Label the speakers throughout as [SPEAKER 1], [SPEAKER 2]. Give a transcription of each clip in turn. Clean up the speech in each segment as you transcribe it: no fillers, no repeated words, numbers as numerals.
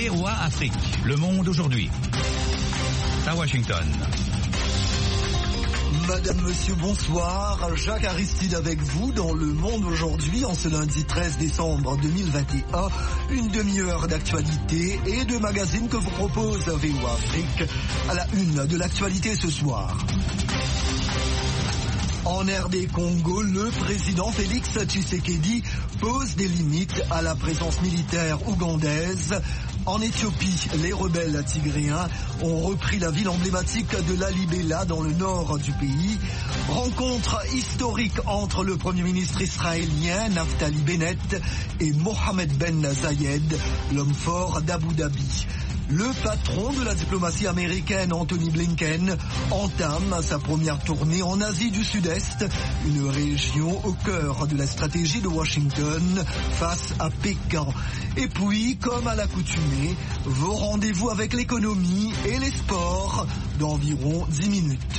[SPEAKER 1] VOA Afrique, le monde aujourd'hui. À Washington.
[SPEAKER 2] Madame, Monsieur, bonsoir. Jacques Aristide avec vous dans Le Monde aujourd'hui, en ce lundi 13 décembre 2021. Une demi-heure d'actualité et de magazine que vous propose VOA Afrique. À la une de l'actualité ce soir. En RD Congo, le président Félix Tshisekedi pose des limites à la présence militaire ougandaise. En Éthiopie, les rebelles tigréens ont repris la ville emblématique de Lalibela dans le nord du pays. Rencontre historique entre le Premier ministre israélien Naftali Bennett et Mohamed Ben Zayed, l'homme fort d'Abu Dhabi. Le patron de la diplomatie américaine, Anthony Blinken, entame sa première tournée en Asie du Sud-Est, une région au cœur de la stratégie de Washington face à Pékin. Et puis, comme à l'accoutumée, vos rendez-vous avec l'économie et les sports d'environ 10 minutes.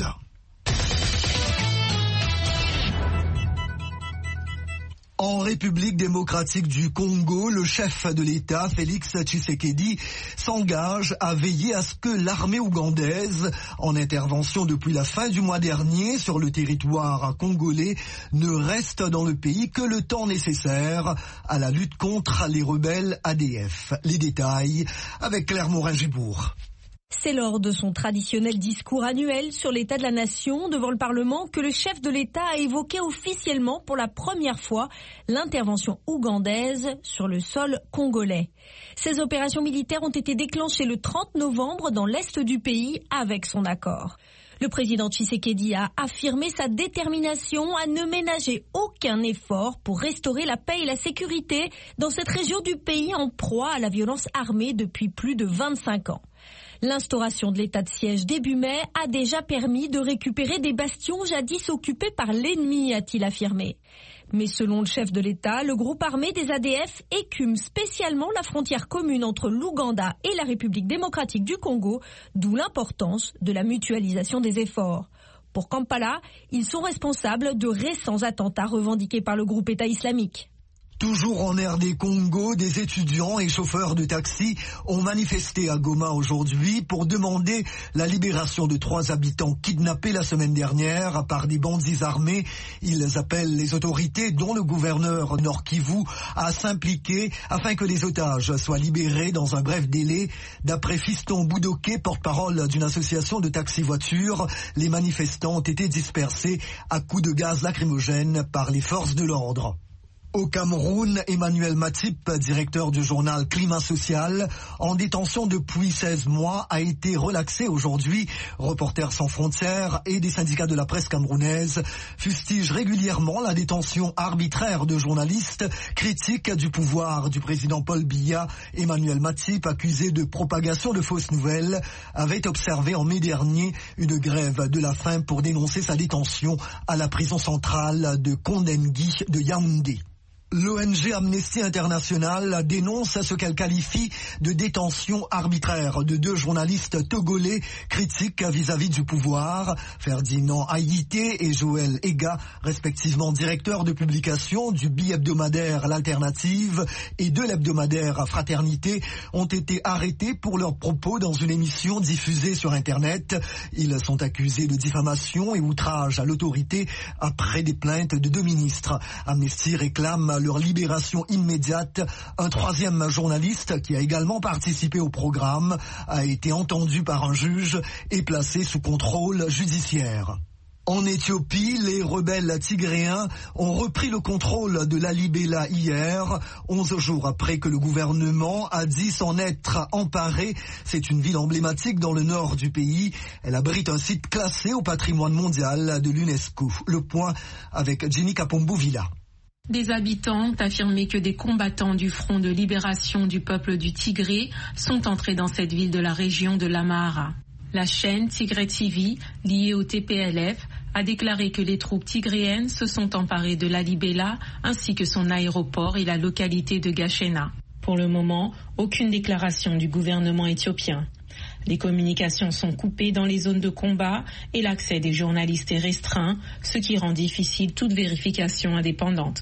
[SPEAKER 2] En République démocratique du Congo, le chef de l'État, Félix Tshisekedi, s'engage à veiller à ce que l'armée ougandaise, en intervention depuis la fin du mois dernier sur le territoire congolais, ne reste dans le pays que le temps nécessaire à la lutte contre les rebelles ADF. Les détails avec Claire Morin-Gibourg.
[SPEAKER 3] C'est lors de son traditionnel discours annuel sur l'état de la nation devant le Parlement que le chef de l'État a évoqué officiellement pour la première fois l'intervention ougandaise sur le sol congolais. Ces opérations militaires ont été déclenchées le 30 novembre dans l'est du pays avec son accord. Le président Tshisekedi a affirmé sa détermination à ne ménager aucun effort pour restaurer la paix et la sécurité dans cette région du pays en proie à la violence armée depuis plus de 25 ans. L'instauration de l'état de siège début mai a déjà permis de récupérer des bastions jadis occupés par l'ennemi, a-t-il affirmé. Mais selon le chef de l'État, le groupe armé des ADF écume spécialement la frontière commune entre l'Ouganda et la République démocratique du Congo, d'où l'importance de la mutualisation des efforts. Pour Kampala, ils sont responsables de récents attentats revendiqués par le groupe État islamique.
[SPEAKER 2] Toujours en RD Congo, des étudiants et chauffeurs de taxi ont manifesté à Goma aujourd'hui pour demander la libération de 3 habitants kidnappés la semaine dernière par des bandits armés. Ils appellent les autorités, dont le gouverneur Nord Kivu, à s'impliquer afin que les otages soient libérés dans un bref délai. D'après Fiston Boudoké, porte-parole d'une association de taxi-voitures, les manifestants ont été dispersés à coups de gaz lacrymogène par les forces de l'ordre. Au Cameroun, Emmanuel Matip, directeur du journal Climat Social, en détention depuis 16 mois, a été relaxé aujourd'hui. Reporters sans frontières et des syndicats de la presse camerounaise fustigent régulièrement la détention arbitraire de journalistes, critiques du pouvoir du président Paul Biya. Emmanuel Matip, accusé de propagation de fausses nouvelles, avait observé en mai dernier une grève de la faim pour dénoncer sa détention à la prison centrale de Kondengui de Yaoundé. L'ONG Amnesty International dénonce ce qu'elle qualifie de détention arbitraire de 2 journalistes togolais critiques vis-à-vis du pouvoir. Ferdinand Haïté et Joël Ega, respectivement directeurs de publication du bi-hebdomadaire L'Alternative et de l'hebdomadaire Fraternité, ont été arrêtés pour leurs propos dans une émission diffusée sur Internet. Ils sont accusés de diffamation et outrage à l'autorité après des plaintes de 2 ministres. Amnesty réclame leur libération immédiate. Un 3e journaliste qui a également participé au programme a été entendu par un juge et placé sous contrôle judiciaire. En Éthiopie, les rebelles tigréens ont repris le contrôle de Lalibela hier, 11 jours après que le gouvernement a dit s'en être emparé. C'est une ville emblématique dans le nord du pays. Elle abrite un site classé au patrimoine mondial de l'UNESCO. Le point avec Jenny Kapombo-Villa.
[SPEAKER 4] Des habitants ont affirmé que des combattants du Front de libération du peuple du Tigré sont entrés dans cette ville de la région de l'Amhara. La chaîne Tigray TV, liée au TPLF, a déclaré que les troupes tigréennes se sont emparées de Lalibela ainsi que son aéroport et la localité de Gashena. Pour le moment, aucune déclaration du gouvernement éthiopien. Les communications sont coupées dans les zones de combat et l'accès des journalistes est restreint, ce qui rend difficile toute vérification indépendante.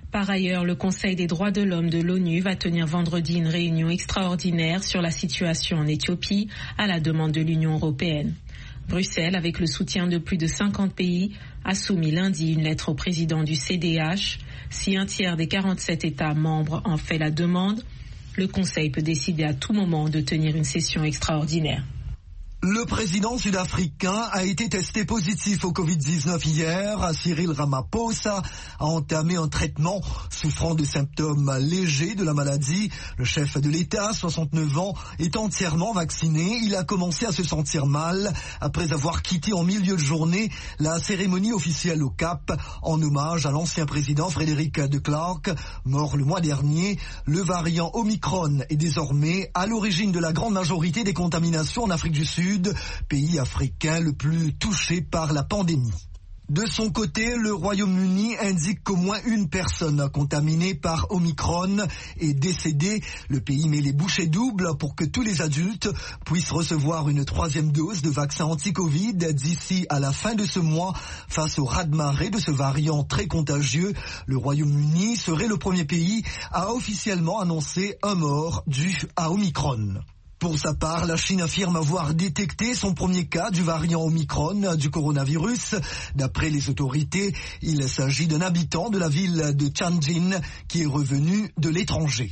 [SPEAKER 4] Par ailleurs, le Conseil des droits de l'homme de l'ONU va tenir vendredi une réunion extraordinaire sur la situation en Éthiopie à la demande de l'Union européenne. Bruxelles, avec le soutien de plus de 50 pays, a soumis lundi une lettre au président du CDH. Si un tiers des 47 États membres en fait la demande, le Conseil peut décider à tout moment de tenir une session extraordinaire.
[SPEAKER 2] Le président sud-africain a été testé positif au Covid-19 hier. Cyril Ramaphosa a entamé un traitement souffrant de symptômes légers de la maladie. Le chef de l'État, 69 ans, est entièrement vacciné. Il a commencé à se sentir mal après avoir quitté en milieu de journée la cérémonie officielle au Cap en hommage à l'ancien président Frédéric de Klerk, mort le mois dernier. Le variant Omicron est désormais à l'origine de la grande majorité des contaminations en Afrique du Sud, pays africain le plus touché par la pandémie. De son côté, le Royaume-Uni indique qu'au moins une personne contaminée par Omicron est décédée. Le pays met les bouchées doubles pour que tous les adultes puissent recevoir une 3e dose de vaccin anti-Covid d'ici à la fin de ce mois. Face au raz-de-marée de ce variant très contagieux, le Royaume-Uni serait le premier pays à officiellement annoncer un mort dû à Omicron. Pour sa part, la Chine affirme avoir détecté son premier cas du variant Omicron du coronavirus. D'après les autorités, il s'agit d'un habitant de la ville de Tianjin qui est revenu de l'étranger.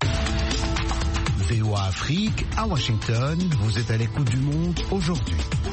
[SPEAKER 5] VOA Afrique, à Washington, vous êtes à l'écoute du monde aujourd'hui.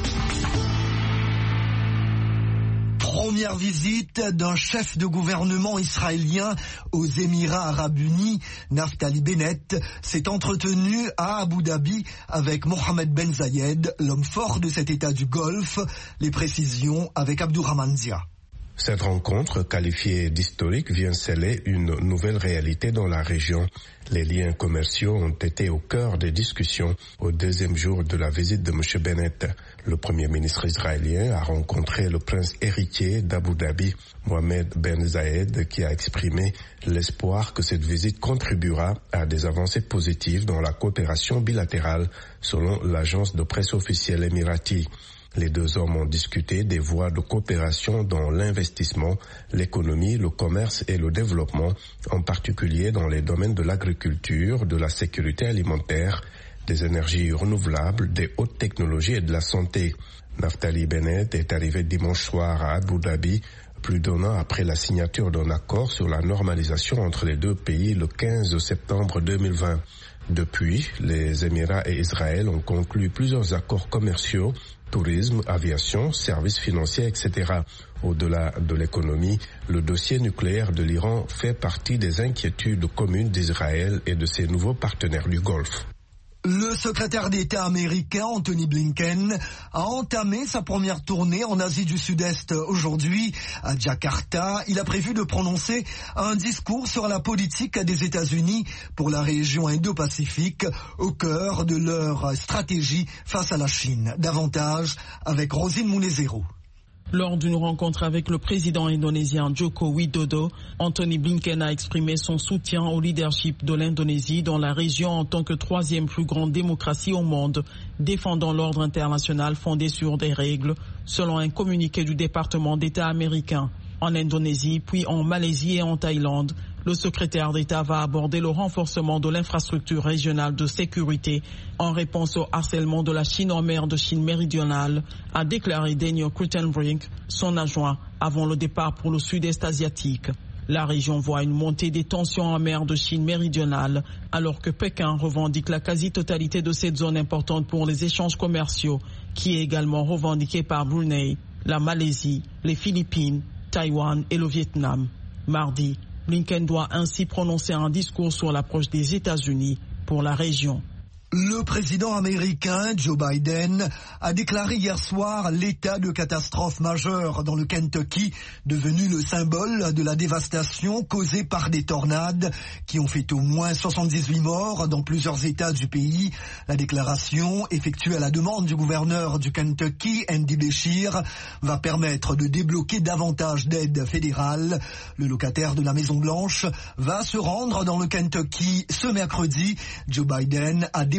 [SPEAKER 2] Première visite d'un chef de gouvernement israélien aux Émirats Arabes Unis. Naftali Bennett s'est entretenu à Abu Dhabi avec Mohammed Ben Zayed, l'homme fort de cet État du Golfe. Les précisions avec Abdourahmane Dia.
[SPEAKER 6] Cette rencontre, qualifiée d'historique, vient sceller une nouvelle réalité dans la région. Les liens commerciaux ont été au cœur des discussions au 2e jour de la visite de M. Bennett. Le Premier ministre israélien a rencontré le prince héritier d'Abu Dhabi, Mohammed Ben Zayed, qui a exprimé l'espoir que cette visite contribuera à des avancées positives dans la coopération bilatérale, selon l'agence de presse officielle émirati. Les deux hommes ont discuté des voies de coopération dans l'investissement, l'économie, le commerce et le développement, en particulier dans les domaines de l'agriculture, de la sécurité alimentaire, des énergies renouvelables, des hautes technologies et de la santé. Naftali Bennett est arrivé dimanche soir à Abu Dhabi, plus d'un an après la signature d'un accord sur la normalisation entre les deux pays le 15 septembre 2020. Depuis, les Émirats et Israël ont conclu plusieurs accords commerciaux, tourisme, aviation, services financiers, etc. Au-delà de l'économie, le dossier nucléaire de l'Iran fait partie des inquiétudes communes d'Israël et de ses nouveaux partenaires du Golfe.
[SPEAKER 2] Le secrétaire d'État américain Anthony Blinken a entamé sa première tournée en Asie du Sud-Est aujourd'hui à Jakarta. Il a prévu de prononcer un discours sur la politique des États-Unis pour la région Indo-Pacifique au cœur de leur stratégie face à la Chine. Davantage avec Rosine Mounezero.
[SPEAKER 7] Lors d'une rencontre avec le président indonésien Joko Widodo, Anthony Blinken a exprimé son soutien au leadership de l'Indonésie dans la région en tant que 3e plus grande démocratie au monde, défendant l'ordre international fondé sur des règles, selon un communiqué du département d'État américain. En Indonésie, puis en Malaisie et en Thaïlande, le secrétaire d'État va aborder le renforcement de l'infrastructure régionale de sécurité en réponse au harcèlement de la Chine en mer de Chine méridionale, a déclaré Daniel Kritenbrink, son adjoint, avant le départ pour le sud-est asiatique. La région voit une montée des tensions en mer de Chine méridionale, alors que Pékin revendique la quasi-totalité de cette zone importante pour les échanges commerciaux, qui est également revendiquée par Brunei, la Malaisie, les Philippines, Taïwan et le Vietnam. Mardi, Blinken doit ainsi prononcer un discours sur l'approche des États-Unis pour la région.
[SPEAKER 2] Le président américain Joe Biden a déclaré hier soir l'état de catastrophe majeure dans le Kentucky, devenu le symbole de la dévastation causée par des tornades qui ont fait au moins 78 morts dans plusieurs États du pays. La déclaration, effectuée à la demande du gouverneur du Kentucky, Andy Beshear, va permettre de débloquer davantage d'aide fédérale. Le locataire de la Maison-Blanche va se rendre dans le Kentucky ce mercredi. Joe Biden a déposé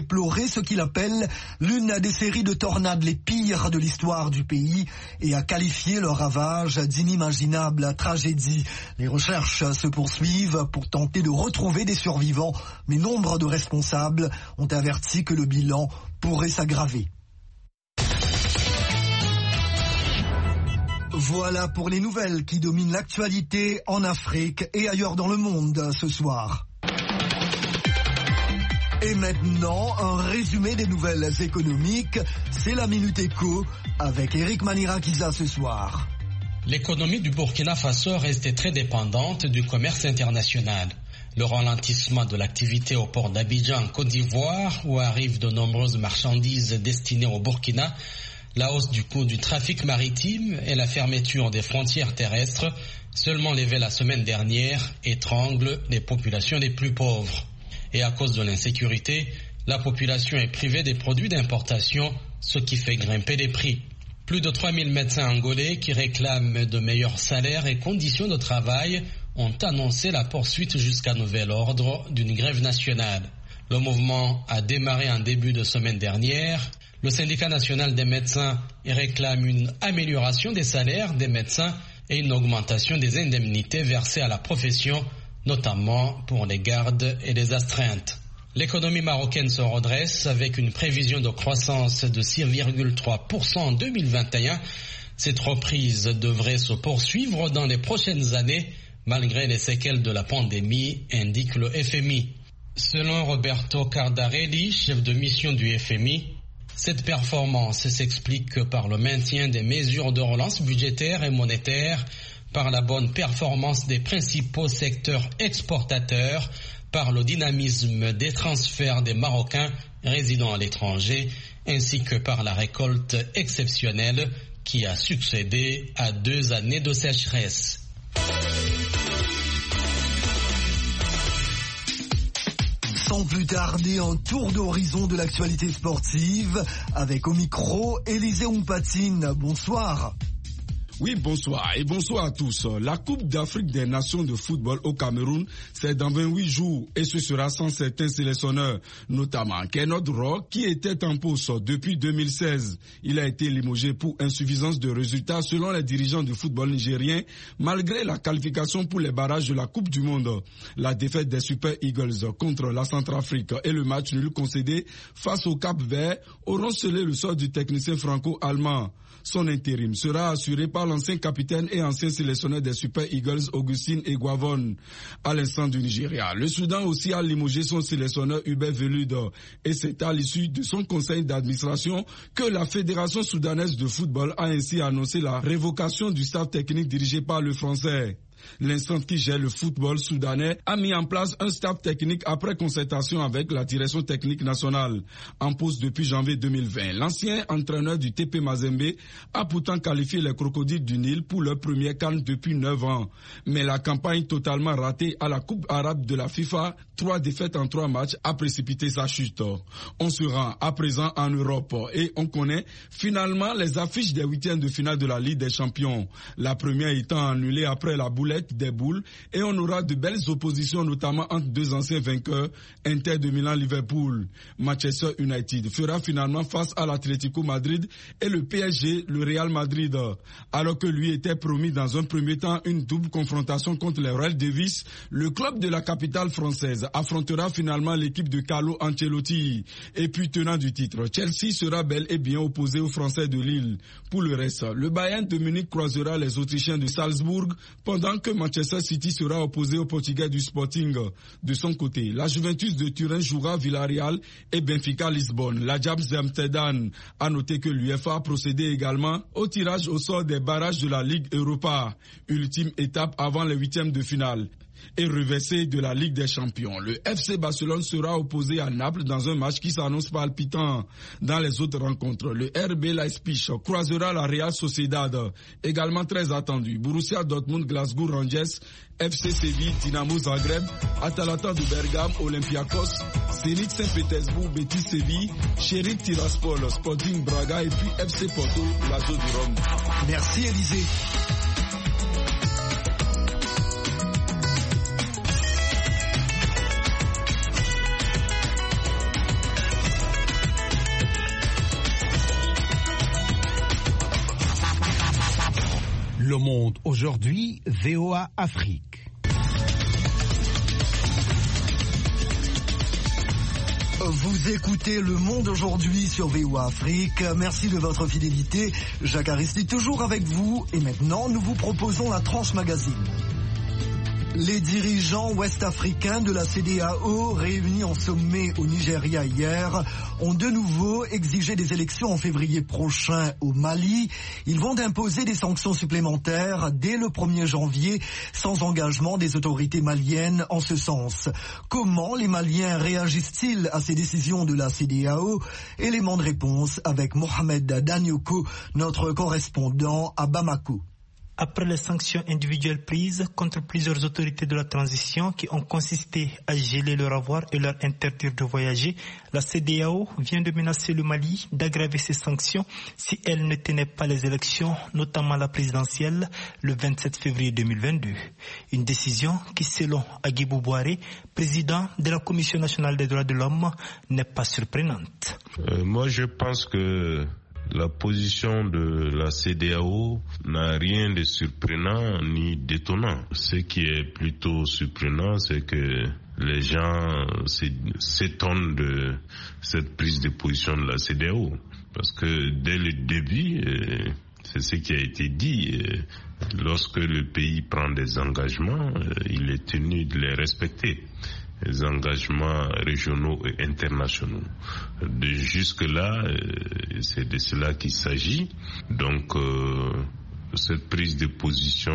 [SPEAKER 2] déploré ce qu'il appelle l'une des séries de tornades les pires de l'histoire du pays et a qualifié le ravage d'inimaginable tragédie. Les recherches se poursuivent pour tenter de retrouver des survivants, mais nombre de responsables ont averti que le bilan pourrait s'aggraver. Voilà pour les nouvelles qui dominent l'actualité en Afrique et ailleurs dans le monde ce soir. Et maintenant, un résumé des nouvelles économiques. C'est la Minute Éco avec Eric Manirakiza ce soir.
[SPEAKER 8] L'économie du Burkina Faso reste très dépendante du commerce international. Le ralentissement de l'activité au port d'Abidjan, Côte d'Ivoire, où arrivent de nombreuses marchandises destinées au Burkina, la hausse du coût du trafic maritime et la fermeture des frontières terrestres, seulement levées la semaine dernière, étranglent les populations les plus pauvres. Et à cause de l'insécurité, la population est privée des produits d'importation, ce qui fait grimper les prix. Plus de 3000 médecins angolais qui réclament de meilleurs salaires et conditions de travail ont annoncé la poursuite jusqu'à nouvel ordre d'une grève nationale. Le mouvement a démarré en début de semaine dernière. Le syndicat national des médecins réclame une amélioration des salaires des médecins et une augmentation des indemnités versées à la profession, notamment pour les gardes et les astreintes. L'économie marocaine se redresse avec une prévision de croissance de 6,3% en 2021. Cette reprise devrait se poursuivre dans les prochaines années, malgré les séquelles de la pandémie, indique le FMI. Selon Roberto Cardarelli, chef de mission du FMI, cette performance s'explique par le maintien des mesures de relance budgétaire et monétaire, par la bonne performance des principaux secteurs exportateurs, par le dynamisme des transferts des Marocains résidant à l'étranger, ainsi que par la récolte exceptionnelle qui a succédé à 2 années de sécheresse.
[SPEAKER 2] Sans plus tarder, un tour d'horizon de l'actualité sportive avec au micro Élisée Oumpatine. Bonsoir.
[SPEAKER 9] Oui, bonsoir et bonsoir à tous. La Coupe d'Afrique des Nations de football au Cameroun, c'est dans 28 jours et ce sera sans certains sélectionneurs, notamment Kenneth Rock qui était en poste depuis 2016. Il a été limogé pour insuffisance de résultats selon les dirigeants du football nigérien, malgré la qualification pour les barrages de la Coupe du Monde. La défaite des Super Eagles contre la Centrafrique et le match nul concédé face au Cap-Vert auront scellé le sort du technicien franco-allemand. Son intérim sera assuré par l'ancien capitaine et ancien sélectionneur des Super Eagles, Augustine Eguavon. À l'instant du Nigeria, le Soudan aussi a limogé son sélectionneur Hubert Velud. Et c'est à l'issue de son conseil d'administration que la Fédération soudanaise de football a ainsi annoncé la révocation du staff technique dirigé par le Français. L'instance qui gère le football soudanais a mis en place un staff technique après concertation avec la direction technique nationale. En pause depuis janvier 2020, l'ancien entraîneur du TP Mazembe a pourtant qualifié les Crocodiles du Nil pour leur première CAN depuis 9 ans. Mais la campagne totalement ratée à la Coupe arabe de la FIFA, 3 défaites en 3 matchs, a précipité sa chute. On se rend à présent en Europe et on connaît finalement les affiches des 8e de finale de la Ligue des Champions. La première étant annulée après la boulette des boules et on aura de belles oppositions notamment entre 2 anciens vainqueurs, Inter de Milan-Liverpool. Manchester United fera finalement face à l'Atlético Madrid et le PSG, le Real Madrid. Alors que lui était promis dans un premier temps une double confrontation contre les Real Davis, le club de la capitale française affrontera finalement l'équipe de Carlo Ancelotti. Et puis tenant du titre, Chelsea sera bel et bien opposé aux Français de Lille. Pour le reste, le Bayern de Munich croisera les Autrichiens de Salzbourg pendant que Manchester City sera opposé au Portugais du Sporting. De son côté, la Juventus de Turin jouera Villarreal et Benfica Lisbonne. L'Ajax d'Amsterdam a noté que l'UEFA a procédé également au tirage au sort des barrages de la Ligue Europa, ultime étape avant les 8e de finale. Et reversé de la Ligue des Champions, le FC Barcelone sera opposé à Naples dans un match qui s'annonce palpitant. Dans les autres rencontres, le RB Leipzig croisera la Real Sociedad, également très attendu. Borussia Dortmund, Glasgow Rangers, FC Séville, Dynamo Zagreb, Atalanta de Bergame, Olympiakos, Zenit Saint-Pétersbourg, Betis Séville, Sheriff Tiraspol, Sporting Braga et puis FC Porto, Lazio de Rome.
[SPEAKER 2] Merci Élisée.
[SPEAKER 5] Le Monde aujourd'hui, VOA Afrique.
[SPEAKER 2] Vous écoutez Le Monde aujourd'hui sur VOA Afrique. Merci de votre fidélité. Jacques Aristide toujours avec vous. Et maintenant, nous vous proposons la tranche magazine. Les dirigeants ouest-africains de la CEDEAO, réunis en sommet au Nigeria hier, ont de nouveau exigé des élections en février prochain au Mali. Ils vont imposer des sanctions supplémentaires dès le 1er janvier, sans engagement des autorités maliennes en ce sens. Comment les Maliens réagissent-ils à ces décisions de la CEDEAO? Élément de réponse avec Mohamed Danyoko, notre correspondant à Bamako.
[SPEAKER 10] Après les sanctions individuelles prises contre plusieurs autorités de la transition qui ont consisté à geler leur avoir et leur interdire de voyager, la CEDEAO vient de menacer le Mali d'aggraver ces sanctions si elle ne tenait pas les élections, notamment la présidentielle, le 27 février 2022. Une décision qui, selon Agibou Bouaré, président de la Commission nationale des droits de l'homme, n'est pas surprenante.
[SPEAKER 11] Moi, je pense que la position de la CEDEAO n'a rien de surprenant ni d'étonnant. Ce qui est plutôt surprenant, c'est que les gens s'étonnent de cette prise de position de la CEDEAO. Parce que dès le début, c'est ce qui a été dit, lorsque le pays prend des engagements, il est tenu de les respecter. Les engagements régionaux et internationaux. Jusque-là, c'est de cela qu'il s'agit. Donc, cette prise de position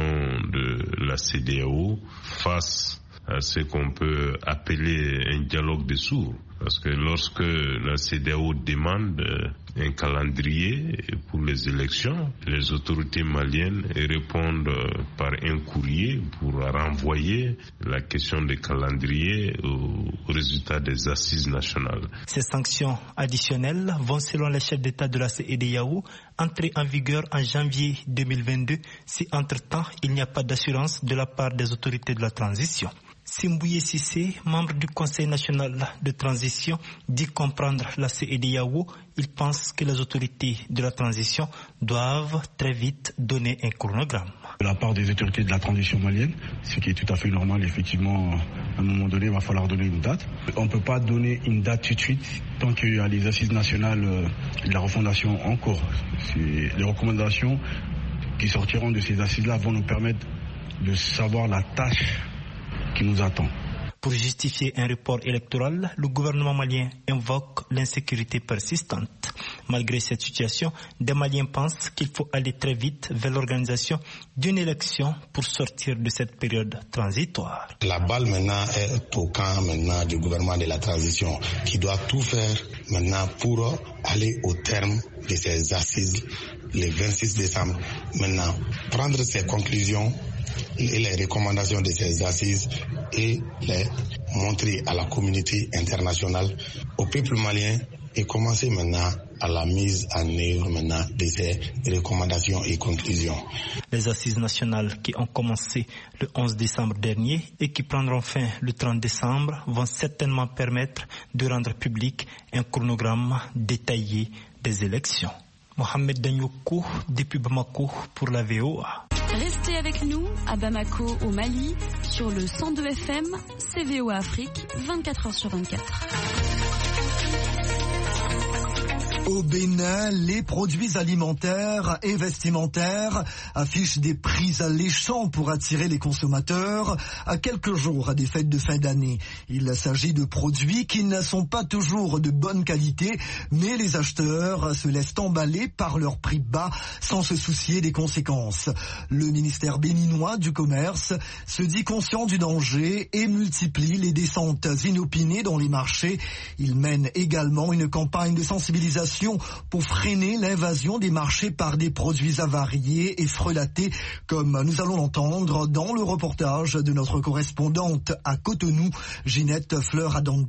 [SPEAKER 11] de la CEDEAO face à ce qu'on peut appeler un dialogue de sourds. Parce que lorsque la CEDEAO demande un calendrier pour les élections, les autorités maliennes répondent par un courrier pour renvoyer la question des calendriers au résultat des assises nationales.
[SPEAKER 10] Ces sanctions additionnelles vont, selon les chefs d'État de la CEDEAO, entrer en vigueur en janvier 2022 si entre-temps il n'y a pas d'assurance de la part des autorités de la transition. Simbouye Sissé, membre du Conseil national de transition, dit comprendre la CEDEAO. Il pense que les autorités de la transition doivent très vite donner un chronogramme.
[SPEAKER 12] De la part des autorités de la transition malienne, ce qui est tout à fait normal, effectivement, à un moment donné, il va falloir donner une date. On ne peut pas donner une date tout de suite tant qu'il y a les assises nationales de la refondation en cours. Les recommandations qui sortiront de ces assises-là vont nous permettre de savoir la tâche qui nous attend.
[SPEAKER 10] Pour justifier un report électoral, le gouvernement malien invoque l'insécurité persistante. Malgré cette situation, des Maliens pensent qu'il faut aller très vite vers l'organisation d'une élection pour sortir de cette période transitoire.
[SPEAKER 13] La balle maintenant est au camp maintenant du gouvernement de la transition qui doit tout faire maintenant pour aller au terme de ces assises le 26 décembre. Maintenant, prendre ses conclusions et les recommandations de ces assises et les montrer à la communauté internationale, au peuple malien et commencer maintenant à la mise en œuvre maintenant de ces recommandations et conclusions.
[SPEAKER 10] Les assises nationales qui ont commencé le 11 décembre dernier et qui prendront fin le 30 décembre vont certainement permettre de rendre public un chronogramme détaillé des élections. Mohamed Danyoko, depuis Bamako pour la VOA.
[SPEAKER 14] Restez avec nous à Bamako au Mali sur le 102 FM, c'est VOA Afrique, 24h sur 24.
[SPEAKER 2] Au Bénin, les produits alimentaires et vestimentaires affichent des prix alléchants pour attirer les consommateurs à quelques jours des fêtes de fin d'année. Il s'agit de produits qui ne sont pas toujours de bonne qualité, mais les acheteurs se laissent emballer par leur prix bas sans se soucier des conséquences. Le ministère béninois du Commerce se dit conscient du danger et multiplie les descentes inopinées dans les marchés. Il mène également une campagne de sensibilisation pour freiner l'invasion des marchés par des produits avariés et frelatés, comme nous allons l'entendre dans le reportage de notre correspondante à Cotonou, Ginette Fleur-Adandé.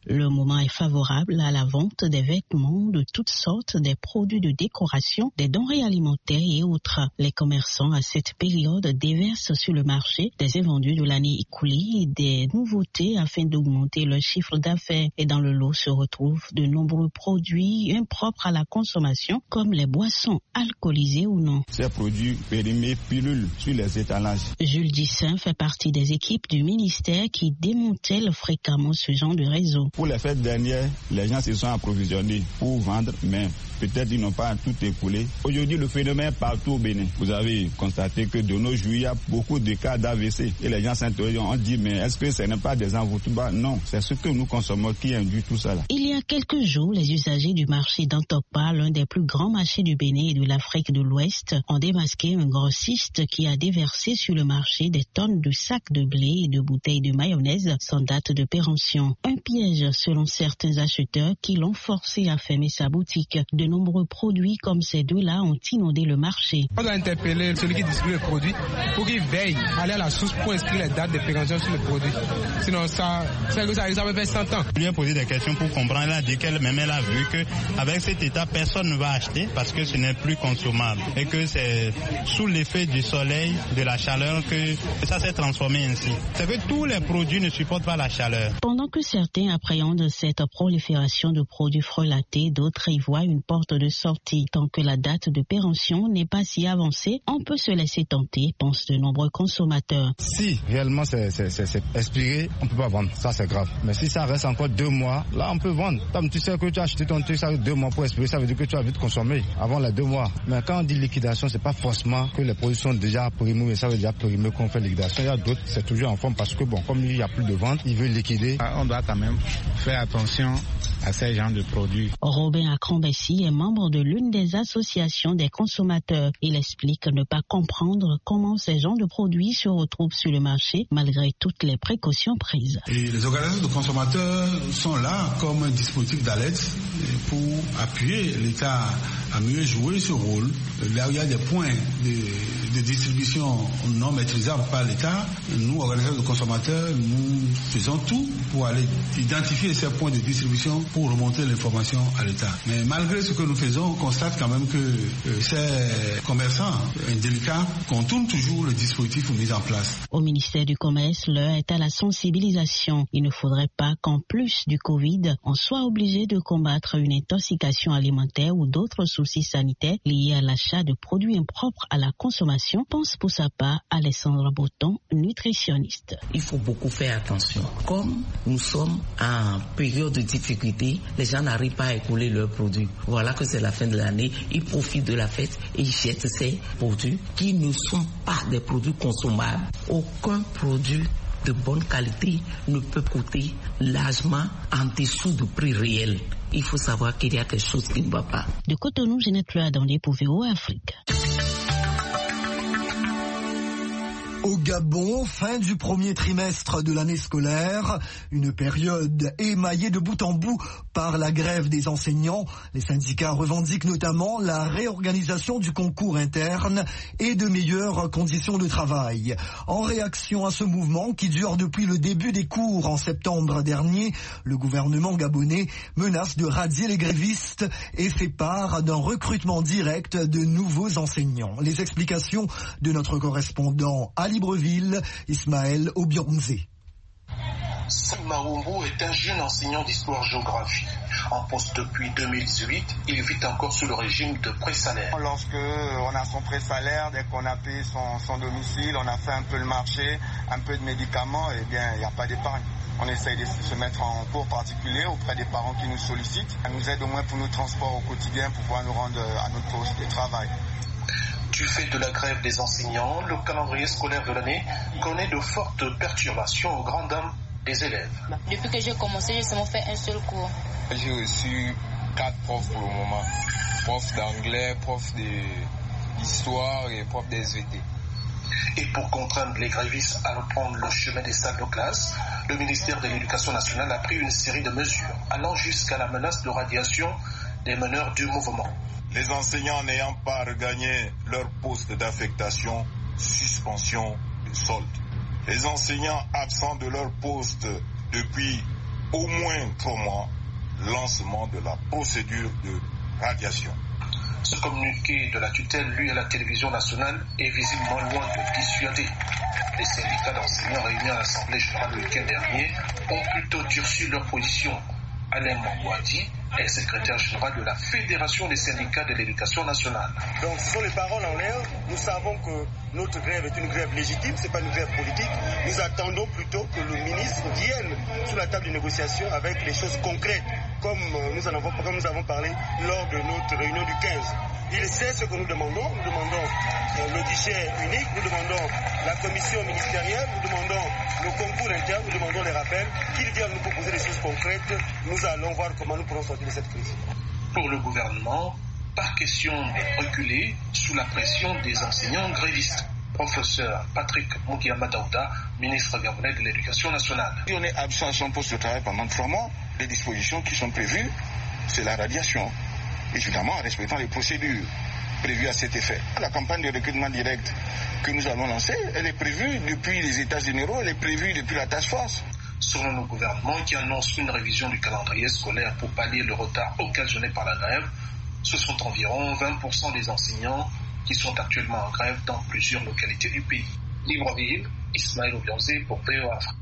[SPEAKER 15] Le moment est favorable à la vente des vêtements, de toutes sortes, des produits de décoration, des denrées alimentaires et autres. Les commerçants à cette période déversent sur le marché des invendus de l'année écoulée et des nouveautés afin d'augmenter leur chiffre d'affaires. Et dans le lot se retrouvent de nombreux produits impropres à la consommation comme les boissons alcoolisées ou non.
[SPEAKER 16] Ces produits périmés pilulent sur les étalages.
[SPEAKER 15] Jules Dissin fait partie des équipes du ministère qui démantèlent fréquemment ce genre de réseau.
[SPEAKER 16] Pour les fêtes dernières, les gens se sont approvisionnés pour vendre, mais peut-être ils n'ont pas tout écoulé. Aujourd'hui, le phénomène partout au Bénin. Vous avez constaté que de nos jours, il y a beaucoup de cas d'AVC. Et les gens s'interrogent, on dit, mais est-ce que ce n'est pas des envoûtements? Non, c'est ce que nous consommons qui induit tout ça là.
[SPEAKER 15] Il y a quelques jours, les usagers du marché d'Antokpa, l'un des plus grands marchés du Bénin et de l'Afrique de l'Ouest, ont démasqué un grossiste qui a déversé sur le marché des tonnes de sacs de blé et de bouteilles de mayonnaise sans date de péremption. Un piège selon certains acheteurs qui l'ont forcé à fermer sa boutique. De nombreux produits comme ces deux-là ont inondé le marché.
[SPEAKER 17] On doit interpeller celui qui distribue les produits pour qu'il veille, aller à la source pour inscrire les dates de péremption sur les produits. Sinon ça peut faire 100 ans.
[SPEAKER 18] Je lui ai posé des questions pour comprendre. Elle a dit qu'elle-même a vu qu'avec cet état, personne ne va acheter parce que ce n'est plus consommable et que c'est sous l'effet du soleil, de la chaleur que ça s'est transformé ainsi. C'est que tous les produits ne supportent pas la chaleur.
[SPEAKER 15] Pendant que certains appréhendent cette prolifération de produits frelatés, d'autres y voient une porte de sortie. Tant que la date de péremption n'est pas si avancée, on peut se laisser tenter, pensent de nombreux consommateurs.
[SPEAKER 16] Si réellement c'est expiré, on ne peut pas vendre. Ça c'est grave. Mais si ça reste encore 2 mois, là on peut vendre. Comme tu sais que tu as acheté ton truc, ça veut 2 mois pour expirer, ça veut dire que tu as vite consommé avant les 2 mois. Mais quand on dit liquidation, c'est pas forcément que les produits sont déjà périmés, mais ça veut dire périmé qu'on fait liquidation. Il y a d'autres, c'est toujours en forme parce que bon, comme il n'y a plus de vente, ils veulent liquider.
[SPEAKER 19] On doit quand même faire attention à ces genres de produits.
[SPEAKER 15] Robin Akron-Bessi est membre de l'une des associations des consommateurs. Il explique ne pas comprendre comment ces genres de produits se retrouvent sur le marché malgré toutes les précautions prises.
[SPEAKER 20] Et les organisations de consommateurs sont là comme un dispositif d'alerte pour appuyer l'État à mieux jouer ce rôle. Là où il y a des points de distribution non maîtrisables par l'État, nous, organisateurs de consommateurs, nous faisons tout pour aller identifier ces points de distribution pour remonter l'information à l'État. Mais malgré ce que nous faisons, on constate quand même que ces commerçants indélicats contournent toujours le dispositif mis en place.
[SPEAKER 15] Au ministère du Commerce, l'heure est à la sensibilisation. Il ne faudrait pas qu'en plus du Covid, on soit obligé de combattre une intoxication alimentaire ou d'autres soucis sanitaires liés à l'achat de produits impropres à la consommation, pense pour sa part Alessandra Botton, nutritionniste.
[SPEAKER 21] Il faut beaucoup faire attention. Comme nous sommes en période de difficulté, les gens n'arrivent pas à écouler leurs produits. Voilà que c'est la fin de l'année, ils profitent de la fête et ils jettent ces produits qui ne sont pas des produits consommables. Aucun produit de bonne qualité ne peut coûter largement en dessous du prix réel. Il faut savoir qu'il y a quelque chose qui ne va pas.
[SPEAKER 15] De Cotonou, Jeanette Loadandé pour VOA Afrique.
[SPEAKER 2] Au Gabon, fin du premier trimestre de l'année scolaire, une période émaillée de bout en bout par la grève des enseignants. Les syndicats revendiquent notamment la réorganisation du concours interne et de meilleures conditions de travail. En réaction à ce mouvement qui dure depuis le début des cours en septembre dernier, le gouvernement gabonais menace de radier les grévistes et fait part d'un recrutement direct de nouveaux enseignants. Les explications de notre correspondant à Libreville, Ismaël Obianzé.
[SPEAKER 22] Maoumou est un jeune enseignant d'histoire-géographie. En poste depuis 2018, il vit encore sous le régime de pré-salaire.
[SPEAKER 23] Lorsque on a son pré-salaire, dès qu'on a payé son domicile, on a fait un peu le marché, un peu de médicaments, eh bien, il n'y a pas d'épargne. On essaye de se mettre en cours particulier auprès des parents qui nous sollicitent. Ça nous aide au moins pour nos transports au quotidien, pour pouvoir nous rendre à notre poste de travail.
[SPEAKER 22] Du fait de la grève des enseignants, le calendrier scolaire de l'année connaît de fortes perturbations aux grandes dames des élèves.
[SPEAKER 24] Depuis que j'ai commencé, j'ai seulement fait un seul cours.
[SPEAKER 25] J'ai reçu 4 profs pour le moment. Prof d'anglais, prof d'histoire et prof d'SVT.
[SPEAKER 22] Et pour contraindre les grévistes à reprendre le chemin des salles de classe, le ministère de l'Éducation nationale a pris une série de mesures allant jusqu'à la menace de radiation des meneurs du mouvement.
[SPEAKER 26] Les enseignants n'ayant pas regagné leur poste d'affectation, suspension de solde. Les enseignants absents de leur poste depuis au moins 3 mois lancement de la procédure de radiation.
[SPEAKER 22] Ce communiqué de la tutelle, lu à la télévision nationale, est visiblement loin de dissuader. Les syndicats d'enseignants réunis à l'Assemblée générale le week-end dernier ont plutôt durci leur position. Alain Mangouadi est secrétaire général de la Fédération des syndicats de l'éducation nationale.
[SPEAKER 1] Donc ce sont les paroles en l'air. Nous savons que notre grève est une grève légitime, ce n'est pas une grève politique. Nous attendons plutôt que le ministre vienne sur la table de négociation avec les choses concrètes, comme nous avons parlé lors de notre réunion du 15. Il sait ce que nous demandons. Nous demandons le guichet unique, nous demandons la commission ministérielle, nous demandons le concours interne, nous demandons les rappels. Qu'il vienne nous proposer des choses concrètes, nous allons voir comment nous pourrons sortir de cette crise.
[SPEAKER 22] Pour le gouvernement, pas question de reculer sous la pression des enseignants grévistes. Professeur Patrick Mugiama Daouda, ministre gabonais de l'Éducation nationale.
[SPEAKER 26] Si on est absent à son poste de travail pendant 3 mois, les dispositions qui sont prévues, c'est la radiation. Évidemment en respectant les procédures prévues à cet effet. La campagne de recrutement direct que nous allons lancer, elle est prévue depuis les États généraux, elle est prévue depuis la task force.
[SPEAKER 22] Selon le gouvernement qui annonce une révision du calendrier scolaire pour pallier le retard occasionné par la grève, ce sont environ 20% des enseignants qui sont actuellement en grève dans plusieurs localités du pays. Libreville, Ismaël Obianzé pour VOA Afrique.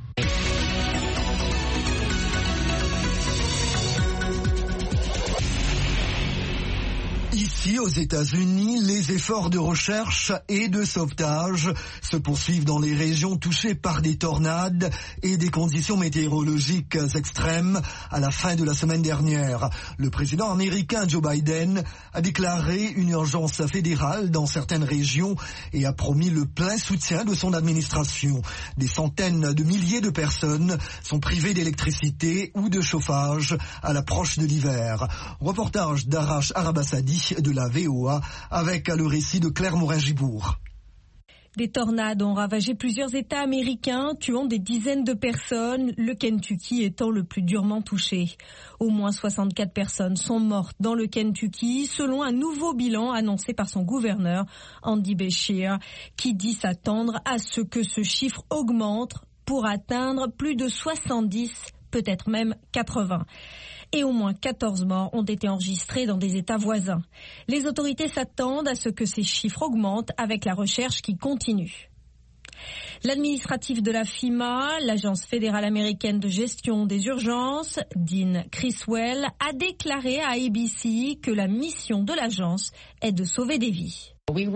[SPEAKER 2] Ici, aux États-Unis, les efforts de recherche et de sauvetage se poursuivent dans les régions touchées par des tornades et des conditions météorologiques extrêmes à la fin de la semaine dernière. Le président américain Joe Biden a déclaré une urgence fédérale dans certaines régions et a promis le plein soutien de son administration. Des centaines de milliers de personnes sont privées d'électricité ou de chauffage à l'approche de l'hiver. Reportage d'Arash Arabassadi de la VOA avec le récit de Claire Morin-Gibourg.
[SPEAKER 3] Des tornades ont ravagé plusieurs États américains, tuant des dizaines de personnes, le Kentucky étant le plus durement touché. Au moins 64 personnes sont mortes dans le Kentucky, selon un nouveau bilan annoncé par son gouverneur, Andy Beshear, qui dit s'attendre à ce que ce chiffre augmente pour atteindre plus de 70, peut-être même 80. Et au moins 14 morts ont été enregistrés dans des États voisins. Les autorités s'attendent à ce que ces chiffres augmentent avec la recherche qui continue. L'administratif de la FEMA, l'Agence fédérale américaine de gestion des urgences, Dean Criswell, a déclaré à ABC que la mission de l'agence est de sauver des vies.
[SPEAKER 4] Nous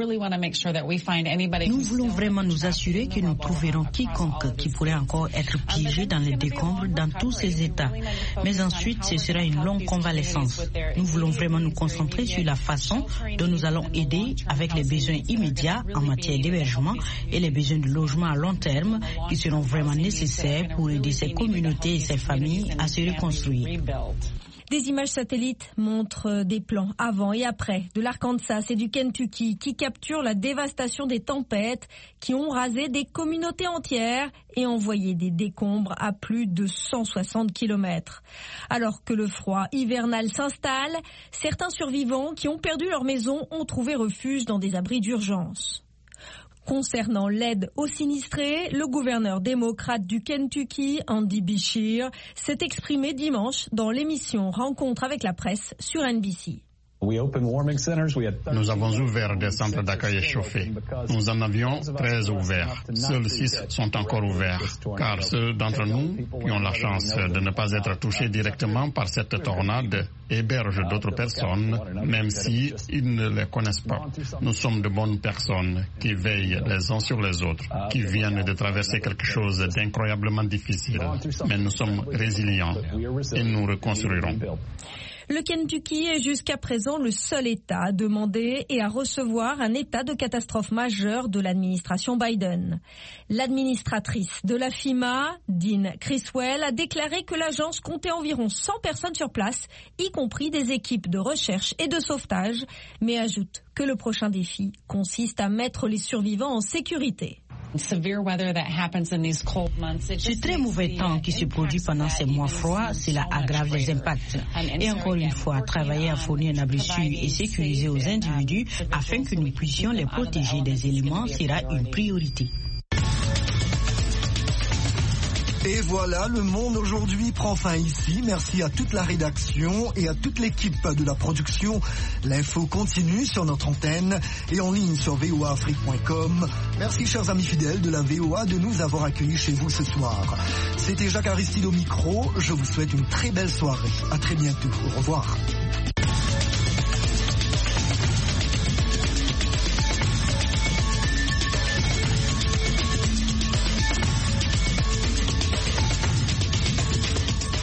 [SPEAKER 4] voulons vraiment nous assurer que nous trouverons quiconque qui pourrait encore être piégé dans les décombres dans tous ces états. Mais ensuite, ce sera une longue convalescence. Nous voulons vraiment nous concentrer sur la façon dont nous allons aider avec les besoins immédiats en matière d'hébergement et les besoins de logement à long terme qui seront vraiment nécessaires pour aider ces communautés et ces familles à se reconstruire.
[SPEAKER 3] Des images satellites montrent des plans avant et après de l'Arkansas et du Kentucky qui capturent la dévastation des tempêtes qui ont rasé des communautés entières et envoyé des décombres à plus de 160 km. Alors que le froid hivernal s'installe, certains survivants qui ont perdu leur maison ont trouvé refuge dans des abris d'urgence. Concernant l'aide aux sinistrés, le gouverneur démocrate du Kentucky, Andy Beshear, s'est exprimé dimanche dans l'émission Rencontre avec la presse sur NBC.
[SPEAKER 6] Nous avons ouvert des centres d'accueil échauffés. Nous en avions 13 ouverts. Seuls 6 sont encore ouverts, car ceux d'entre nous qui ont la chance de ne pas être touchés directement par cette tornade hébergent d'autres personnes, même si ils ne les connaissent pas. Nous sommes de bonnes personnes qui veillent les uns sur les autres, qui viennent de traverser quelque chose d'incroyablement difficile. Mais nous sommes résilients et nous reconstruirons.
[SPEAKER 3] Le Kentucky est jusqu'à présent le seul État à demander et à recevoir un état de catastrophe majeure de l'administration Biden. L'administratrice de la FEMA, Dean Criswell, a déclaré que l'agence comptait environ 100 personnes sur place, y compris des équipes de recherche et de sauvetage, mais ajoute que le prochain défi consiste à mettre les survivants en sécurité.
[SPEAKER 4] Ce très mauvais temps qui se produit pendant ces mois froids, cela aggrave les impacts. Et encore une fois, travailler à fournir un abri sûr et sécurisé aux individus afin que nous puissions les protéger des éléments sera une priorité.
[SPEAKER 2] Et voilà, le monde aujourd'hui prend fin ici. Merci à toute la rédaction et à toute l'équipe de la production. L'info continue sur notre antenne et en ligne sur voaafrique.com. Merci chers amis fidèles de la VOA de nous avoir accueillis chez vous ce soir. C'était Jacques Aristide au micro. Je vous souhaite une très belle soirée. À très bientôt. Au revoir.